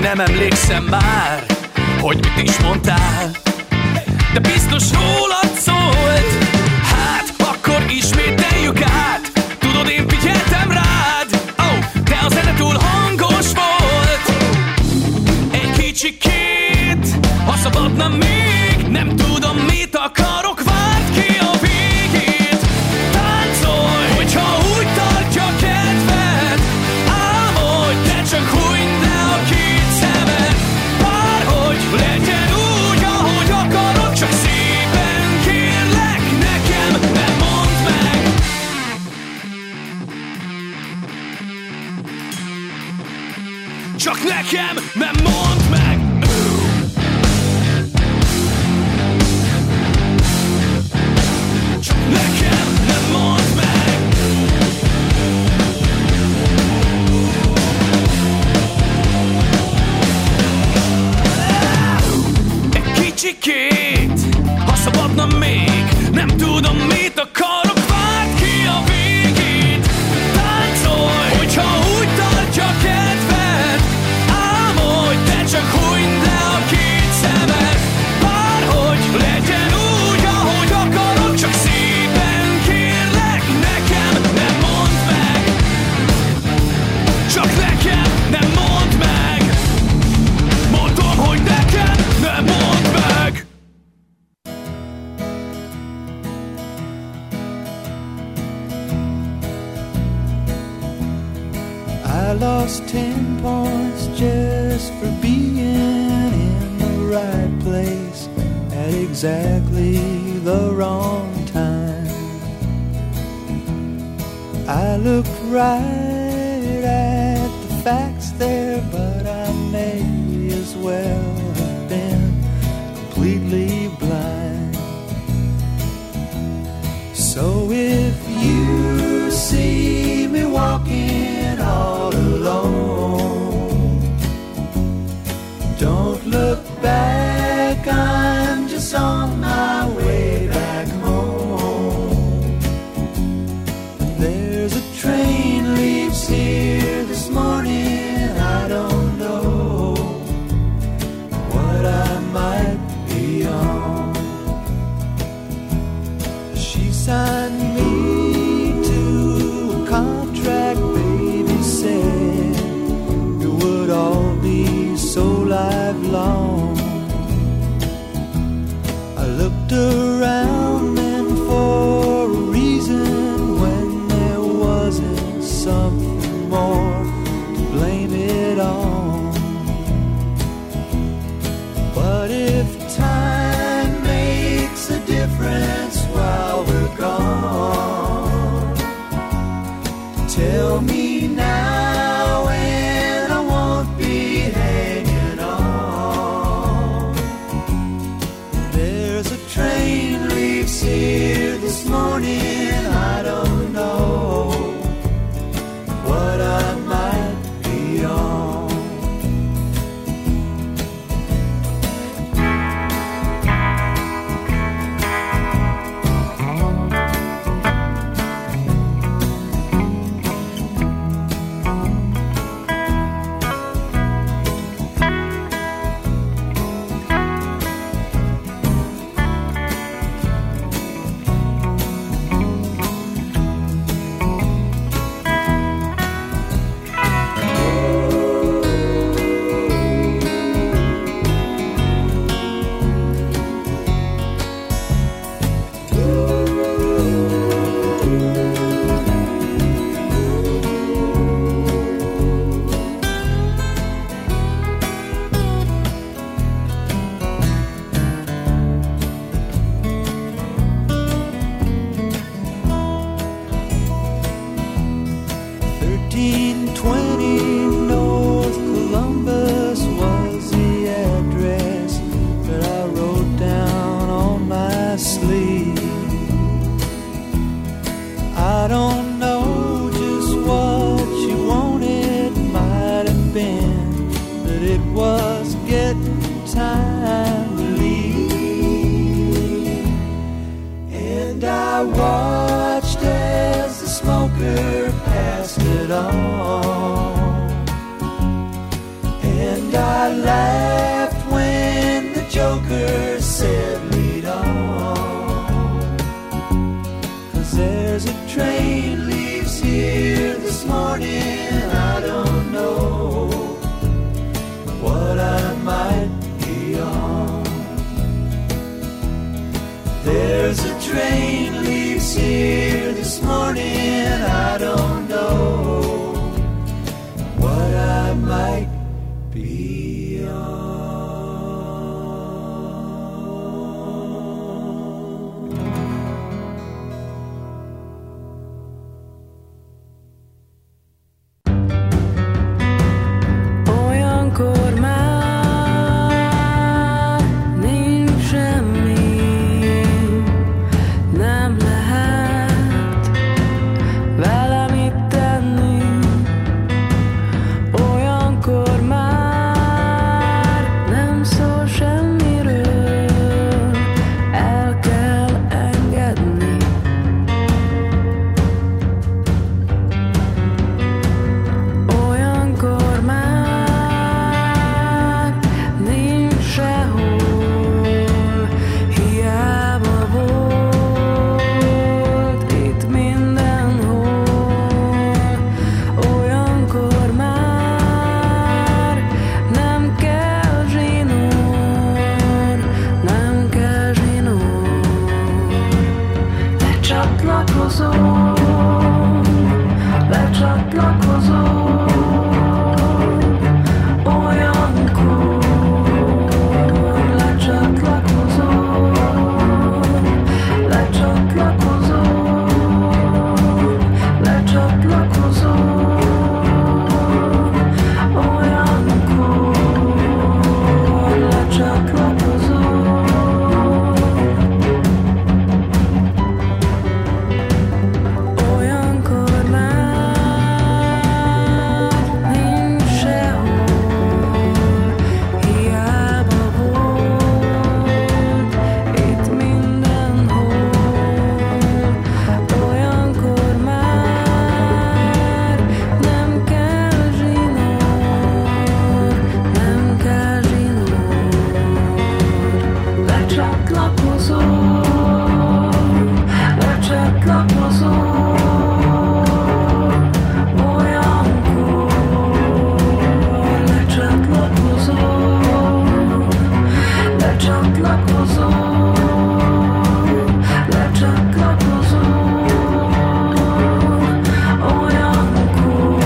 nem emlékszem már, hogy mit is mondtál, de biztos rólad szólt. Hát, akkor ismételjük át. Tudod, én figyeltem rád, de a zene túl hangos volt. Egy kicsikét, ha szabadna még, nem tudom, mit akarok, várd ki a végét. Táncolj, hogyha úgy tartja kedved, álmodj, de csak hújnd le a két szemed. Bárhogy legyen úgy, ahogy akarod, csak szépen kérlek, nekem nem mondd meg. Csak nekem nem mondd meg. Csak nekem nem mondd meg. Egy kicsikét, ha szabadna még, nem tudom, mit akarok, várd ki a végét. Táncolj, hogyha úgy tartja kedved, álmodj, de csak hújnd le a két szemed. Bárhogy legyen úgy, ahogy akarod, csak szépen kérlek, nekem nem mondd meg. Csak nekem nem mondd meg. Mondom, hogy nekem nem mondd meg. I lost 10 points just for being in the right place at exactly the wrong time. I looked right at the facts there, but I may as well have been completely blind. So if you see me walking all alone, don't look back, I'm just on my way back home. There's a train leaves here this morning, I don't know what I might be on. She signed me to a contract, baby said it would all be so lifelong. I looked around and for a reason, when there wasn't something more to blame it on. But if time makes a difference while we're gone, tell me now and I won't be hanging on. There's a train leaves here this morning, I don't know what I might be on. And I leaves here this morning, I don't know what I might be on. There's a train leaves here this morning, I don't know what I might be on. Olyankor már nincs semmi, nem lehet velem itt tenni. Olyankor már nem szól semmiről, el kell engedni. Olyankor már nincs sehol, hiába volt itt mindenhol. Olyankor már nem kell zsinór, nem kell zsinór. Lecsatlakozom, lecsatlakozom. Olyankor lecsatlakozom, lecsatlakozom, lecsatlakozom. Olyankor lecsatlakozom. Olyankor már nincs sehol, hiába volt itt mindenhol. Olyankor már nem kell zsinór, nem kell zsinór. Lecsatlakozom, lecsatlakozom. Olyankor lecsatlakozom, lecsatlakozom, lecsatlakozom. Olyankor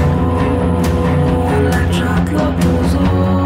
lecsatlakozom.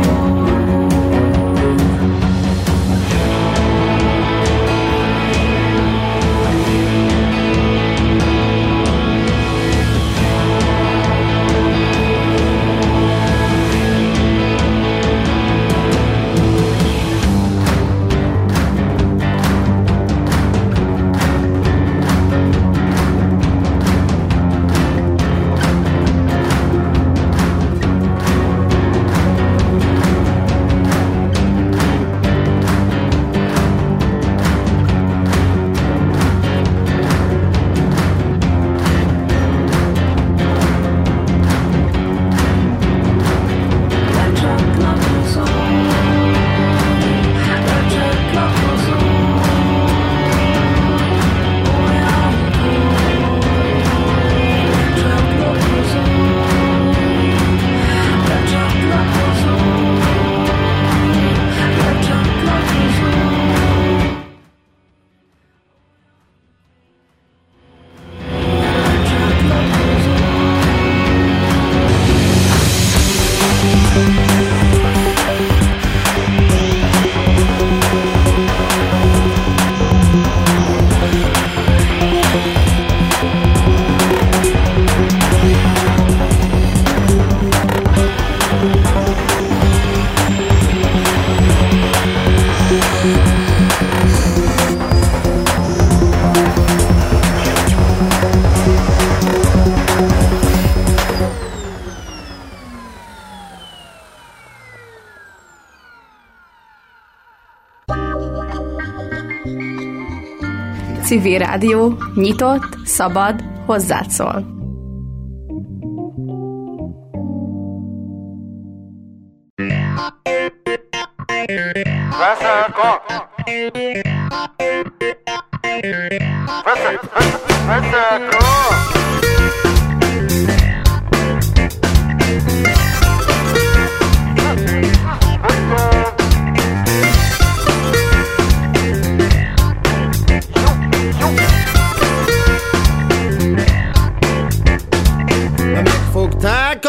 Civil Rádió, nyitott, szabad, hozzád szól.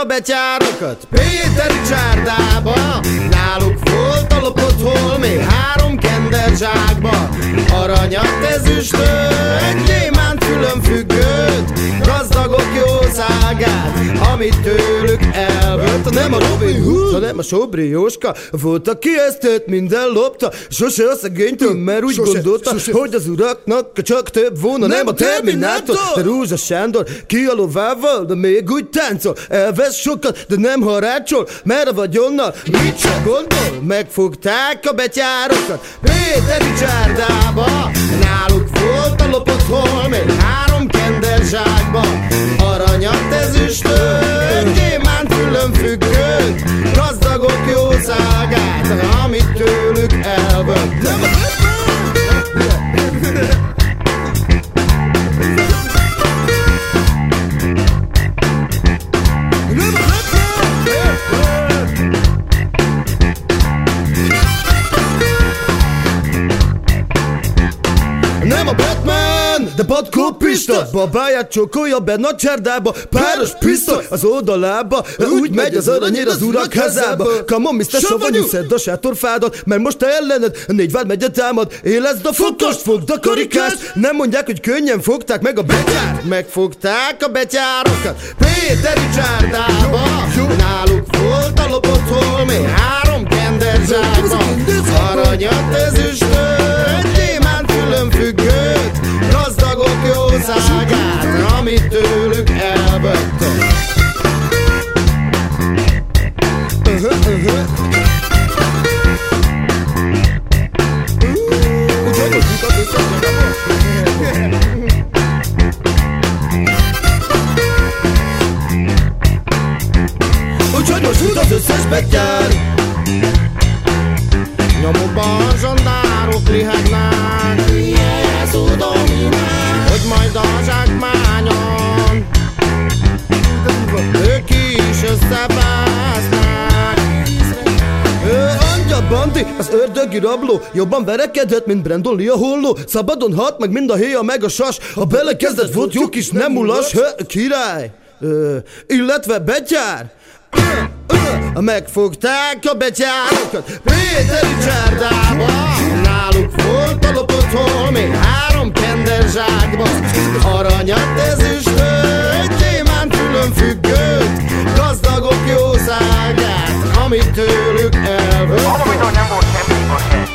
betyárokat Péteri csárdába. Náluk volt a lopott holmi 3 kenderzsákba. Aranyat, ezüstöt, gyémánt különfüggőt, gazdagok jószágát, amit tőlük elvett. Nem a Robin Hood, hanem a Sobri Jóska volt, aki ezt minden lopta. Sose a szegénytől, mert úgy gondolta, hogy az uraknak csak több volna. Nem a Terminátor, de Rózsa Sándor ki a lovával, de még úgy táncol. Elvesz sokat, de nem harácsol, mert a vagyonnal mit csak gondol. Megfogták a betyárokat Péteri csárdába. Náluk volt a lopott holmi 3 kenderzsákba. Aranyat, ezüstöt, gyémánt különfüggőt, gazdagok jószágát, amit tőlük elvett. Nem a Batman, de Patkó Pista. Babáját csókolja benne a csárdába, páros pisztoly az oldalába. Úgy megy az aranyér az urak házába. Come on, Mr. Savanyú, szedd a sátorfádat, mert most te ellened 4 vád megye támad. Élezd a fotost, fogd a karikást. Nem mondják, hogy könnyen fogták meg a betyárt. Megfogták a betyárokat Péteri csárdába. Náluk volt a lopott holmi 3 kenderzsákba. Aranyat, ezüstöt, gyémánt különfüggőt, gazdagok jószágát, amit tőlük elvettek. Úgyhogy most jut az összes betyár. Nyomokban a zsandárok lihegnek, hogy majd a zsákmányon ők is összevesznek. Angyal Banti, az ördögi rabló, jobban verekedett, mint Brandon Lee a holló. Szabadon halt meg mind a héja meg a sas. Ha belekezdett, volt jó kis nem mulas. Király, illetve betyár. Megfogták a betyárokat Péteri csárdába. Náluk volt a lopott holmi 3 kenderzsákba. Aranyat, ezüstöt, gyémánt különfüggőt, gazdagok jószágát, amit tőlük elvett. Bizony nem volt semmi igazság.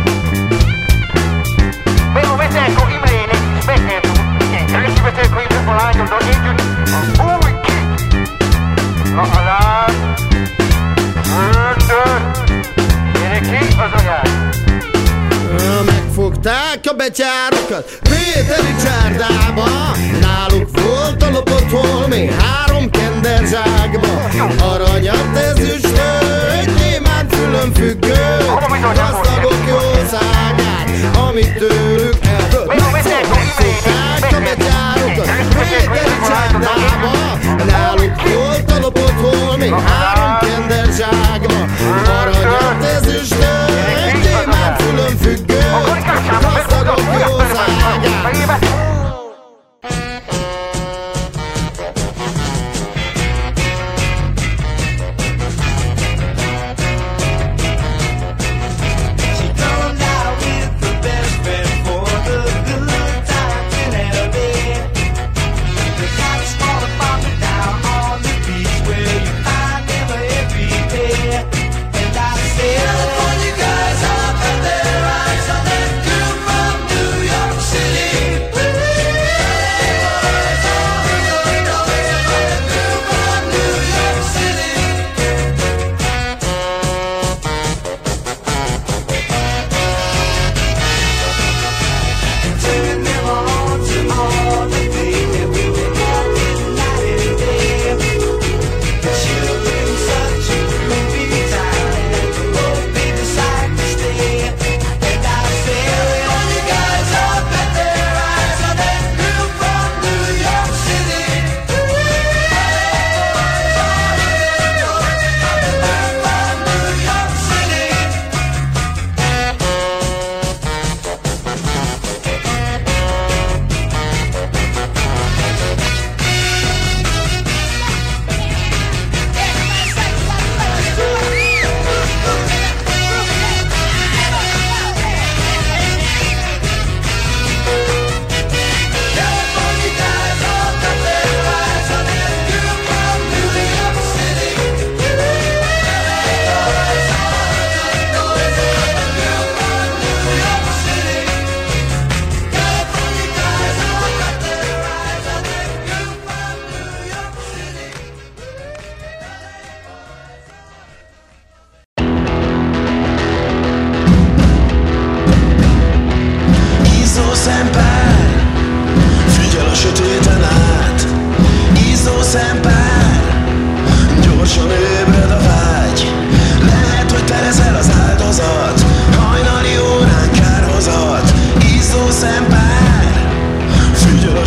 Bello Veselko Imrének is beszélt úgy, igen, Kereszti Veselko Imrének a lányoddal együtt az új kit. Na alá, öndör, gyere ki az anyád. Megfogták a betyárokat Péteri csárdába. Náluk volt a lopott holmi 3 kenderzsákba. Aranyat, ezüstöt, gyémánt különfüggőt, gazdagok jószágát, amit tőlük elvett. Megfogták a betyárokat Péteri csárdába. Náluk volt a lopott holmi 3 kenderzsákba. Aranyat, ezüstöt, gyémánt különfüggőt, gazdagok jószágát.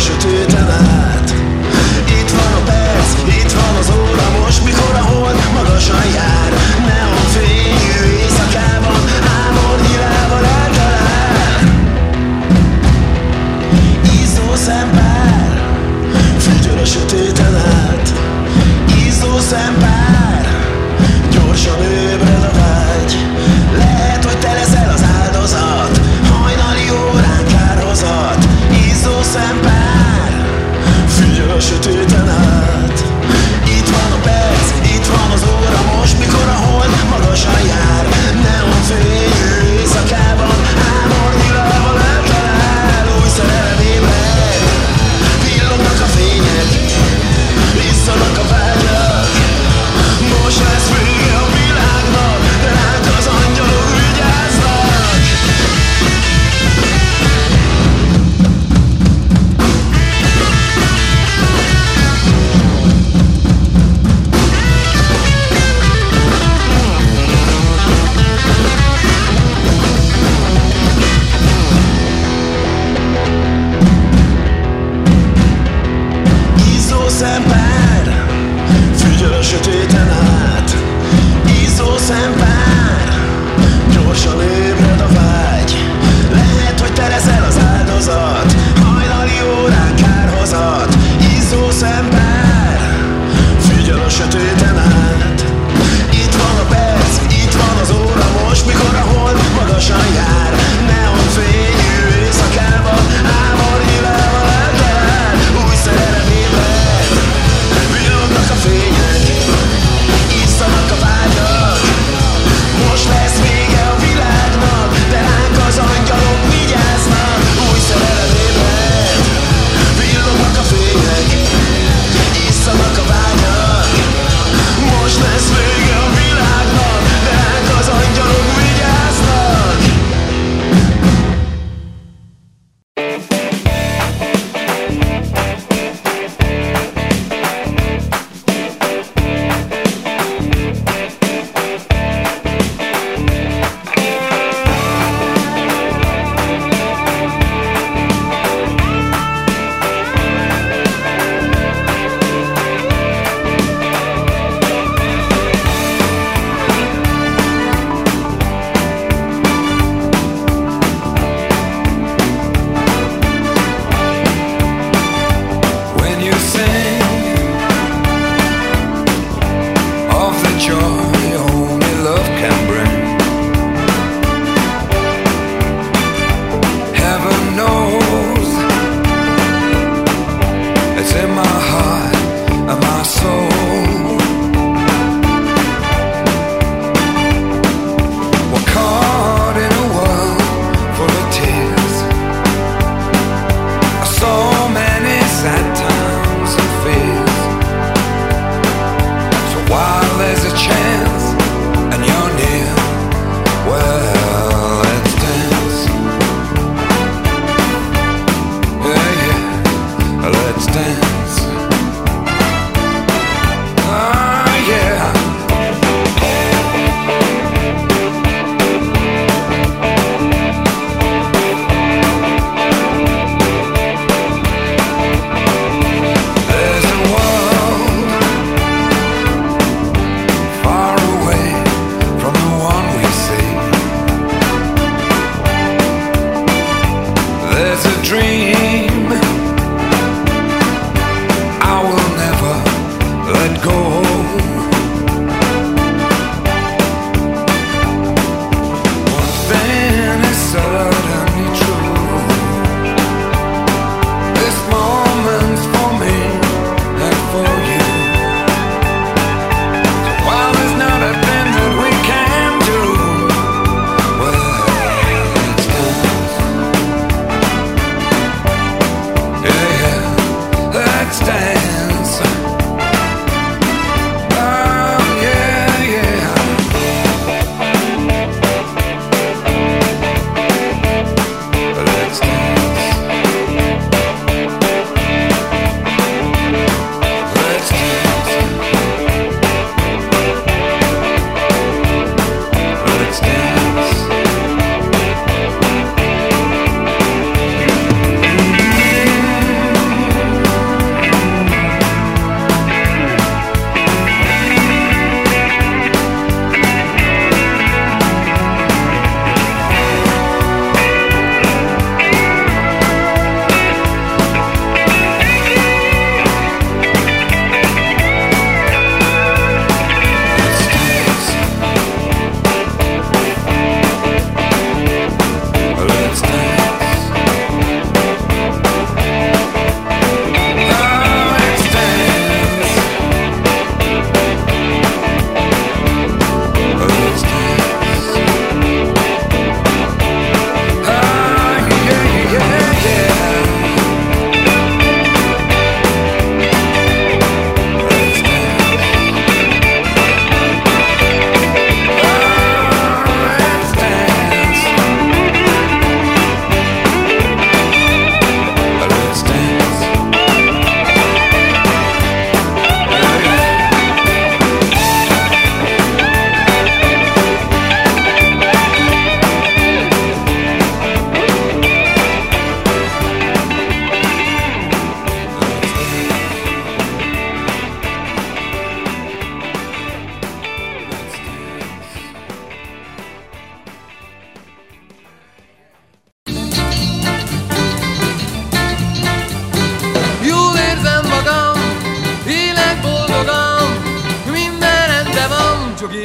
sötéten át. Itt van a perc, itt van az óra, most mikor a hold magasan jár. Neonfényű éjszakában ámornyilával eltalál. Izzó szempár, figyel a sötéten át. Izzó szempár, gyorsan ébred a vágy. Lehet, hogy te leszel az áldozat, hajnali órán kárhozat. Izzó szempár, figyel a sötéten át. Itt van a perc, itt van az óra, most mikor a hold magasan jár. Neonfényű éjszakában ámornyilával eltalál. Új szerelem ébred, villognak a fények, visszanak a vágyak. Most lesz vége a világnak, de ránk az angyalok vigyáznak. Izzó szempár, figyel a sötéten át. Izzó szempár, gyorsan ébred a vágy. Lehet, hogy te leszel az áldozat, hajnali órán kárhozat. Izzó szempár, figyel a sötéten át. Itt van a perc, itt van az óra, most mikor a hold magasan jár. Neonfényű éjszakában ámornyilával eltalál. Új szerelem ébred, villognak a fények,isszanak a vágyak. Most lesz vége a világnak, de ránk az angyalok vigyáznak. Új szerelem ébred, villognak a fények,isszanak a vágyak. Most lesz vége a világnak, de ránk az angyalok vigyáznak. When you sing of the joy only love can bring, heaven knows it's in my heart and my soul. We're caught in a world full of tears, so many sad times and fears. So while there's a chance and you're near, well, let's dance. Yeah, yeah, let's dance. Ah, yeah. There's a world far away from the one we see. There's a dream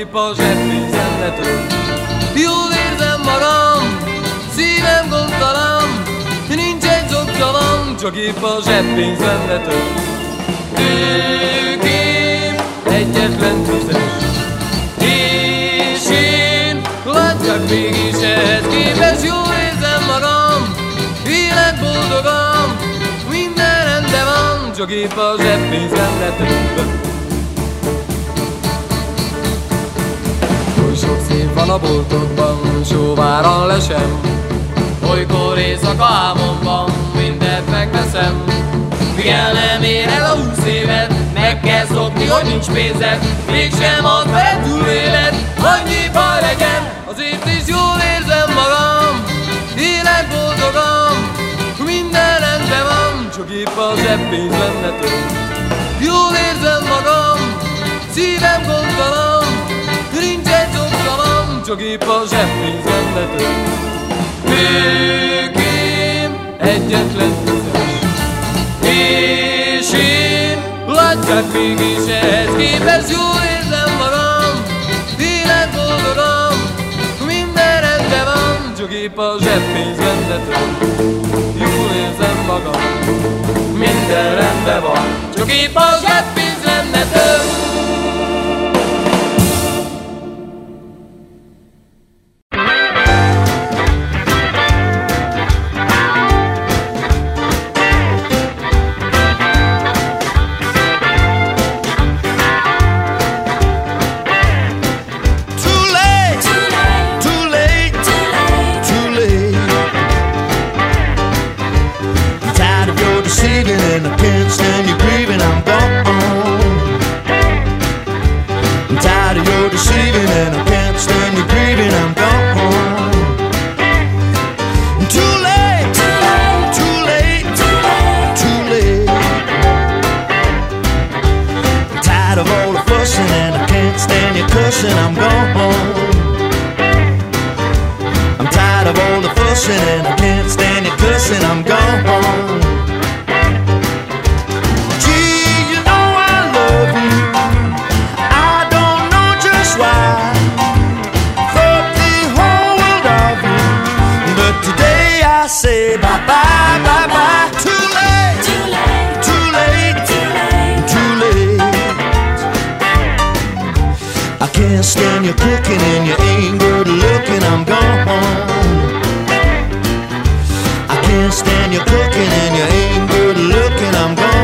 épp a zseppénzemletől. Jól érzem magam, szívem gondtalan, nincs egy zoktalan, csak épp a zseppénzemletől. Tőkém egyetlen tüzes, és én látják mégis ehhez képes. Jól érzem magam, élek boldogan, minden rendben van, csak épp a zseppénzemletől. Oly sok szép van a boltokban, sóváran lesem, olykor éjszaka álmomban mindent megveszem. Figyel, nem ér el a 20 évet, meg kell szokni, hogy nincs pénzed, mégsem ad fel túlélet, annyi baj legyen, azért is jól érzem magam, élek boldogan, minden rendben van, csak épp a zseppénzemletől. Jól érzem magam, szívem gondtalan, nincs egy zoktalan, csak épp a zseppénzemletől. Tőkém egyetlen tüzes, és én látják mégis ehhez képes. Jól érzem magam, élek boldogan, minden rendben van, csak épp a zseppénzemletől. Jól érzem magam, minden rendben van, csak épp a zseppénzemletől. And I can't stand you grieving, I'm gone. I'm tired of your deceiving, and I can't stand you grieving, I'm gone. Too late, too late, too late, too late, too late. I'm tired of all the fussing, and I can't stand you cussing, I'm gone. I'm tired of all the fussing, and I can't stand you cussing, I'm gone. I say bye bye bye bye. Too late, too late, too late, too late, too late. I can't stand your cooking and you ain't good looking, I'm gone. I can't stand your cooking and you ain't good looking, I'm gone.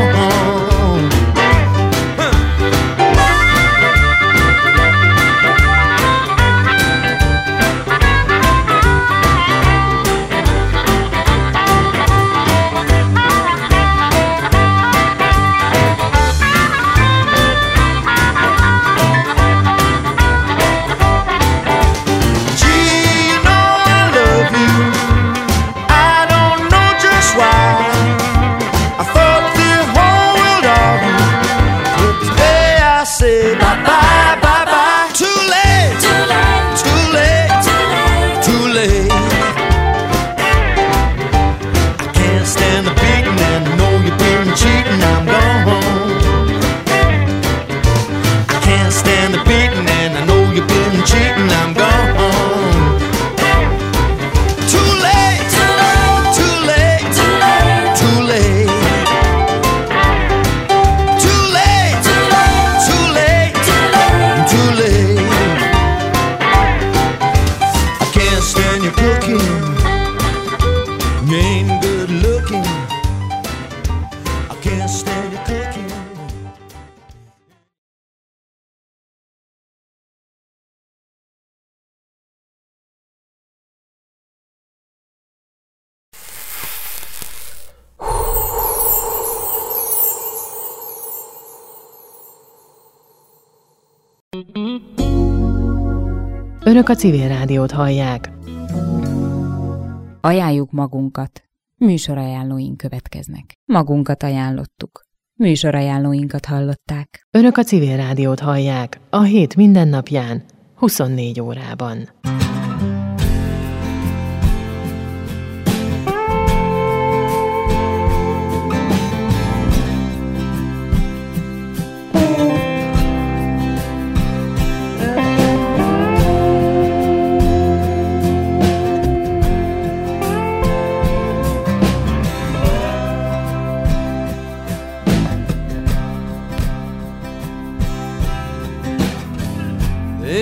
Önök a Civil Rádiót hallják. Ajánljuk magunkat. Műsorajánlóink következnek. Magunkat ajánlottuk. Műsorajánlóinkat hallották. Önök a Civil Rádiót hallják a hét minden napján, 24 órában.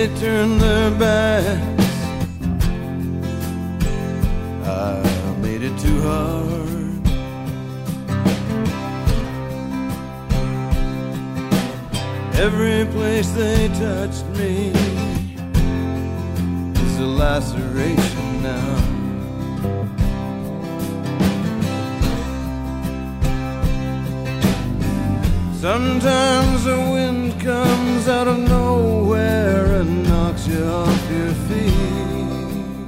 turn their backs. I made it too hard. Every place they touched me is a laceration now. Sometimes the wind comes out of nowhere and knocks you off your feet.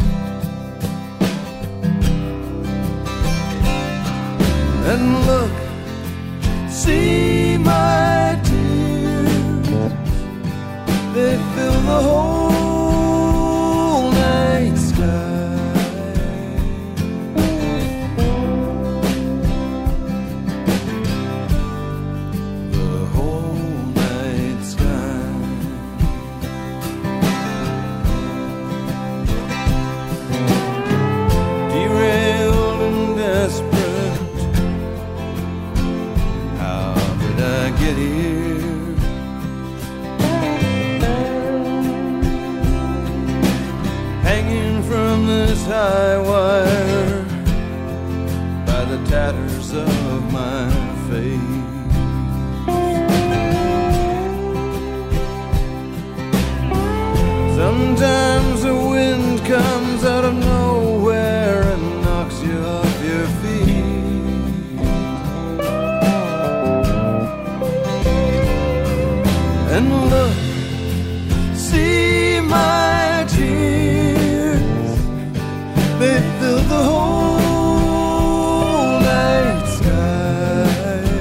And look, see my tears, they fill the whole night sky. High wire by the tatters of my face. Sometimes the wind comes out of nowhere and knocks you off your feet. And look,